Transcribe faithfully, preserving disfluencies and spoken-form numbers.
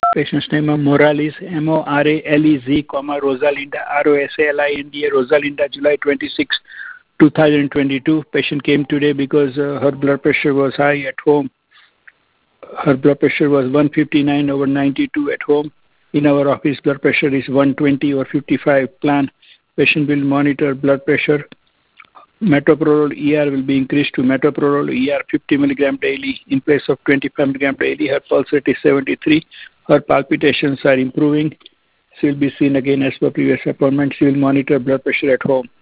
Patient's name is Morales, M O R A L E Z, comma, Rosalinda, R O S A L I N D A, Rosalinda, July twenty-sixth, two thousand twenty-two. Patient came today because uh, her blood pressure was high at home. Her blood pressure was one fifty-nine over ninety-two at home. In our office, blood pressure is one twenty over fifty-five. Plan. Patient will monitor blood pressure. Metoprolol E R will be increased to metoprolol E R fifty milligram daily in place of twenty-five milligram daily. Her pulse rate is seventy-three. Her palpitations are improving. She will be seen again as per previous appointment. She will monitor blood pressure at home.